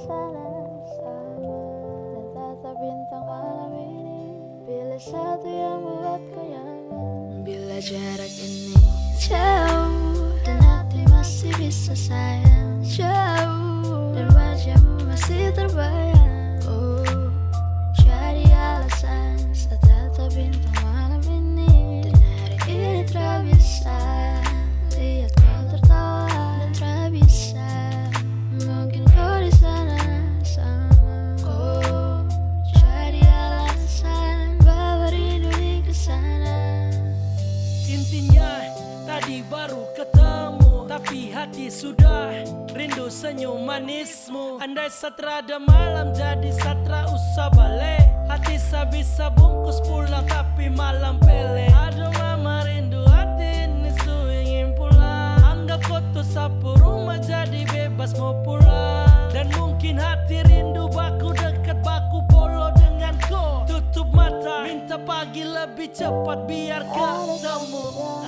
sana sama dan tatap bintang malam ini. Pilih satu yang buatku nyaman. Bila jarak ini jauh dan hati masih bisa sayang, jauh dan wajahmu masih terbayang. Oh, jadi alasan saat tatap bintang malam ini. Dan hari ini tak bisa lihat kau tertawa dan tak bisa. Mungkin kau di sana sama. Oh, jadi alasan bawa rindu di kesana. Intinya tadi baru ketemu, tapi hati sudah rindu senyum manismu. Andai satrada malam jadi satra usah balik. Hati bisa bungkus pulang tapi malam pele. Aduh mama rindu hati ini su ingin pulang. Anggap foto sapu rumah jadi bebas mau pulang. Dan mungkin hati rindu baku dekat baku polo dengan kau. Tutup mata minta pagi lebih cepat biar ketemu.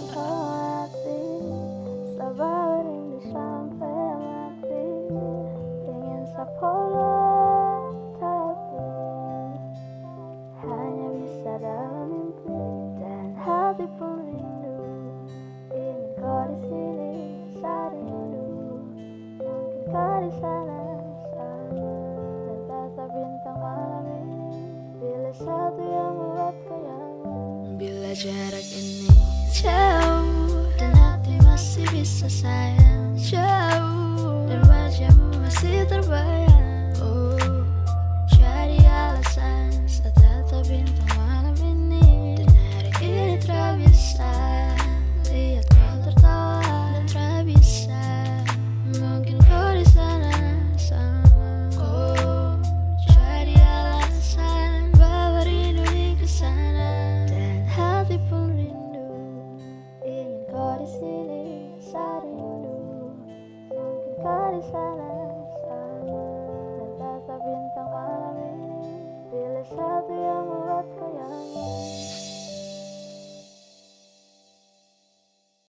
Sabar rindu sampai mati. Ingin sapolo tapi hanya bisa dalam mimpi. Dan hati pun rindu, ingin kau di sini saat rindu. Mungkin kau di sana sama dan tatap bintang malam ini. Pilih satu yang buatku nyaman. Bila jarak ini jauh dan hati masih bisa sayang, jauh dan wajahmu masih terbayang. Oh, jadi alasan saat tatap bintang malam ini. Dan hari ini tak bisa lihat kau tertawa dan tak bisa. Mungkin kau di sana sama. Oh, jadi alasan bawa rindu di kesana. Dan hati pun rindu, ingin kau di sini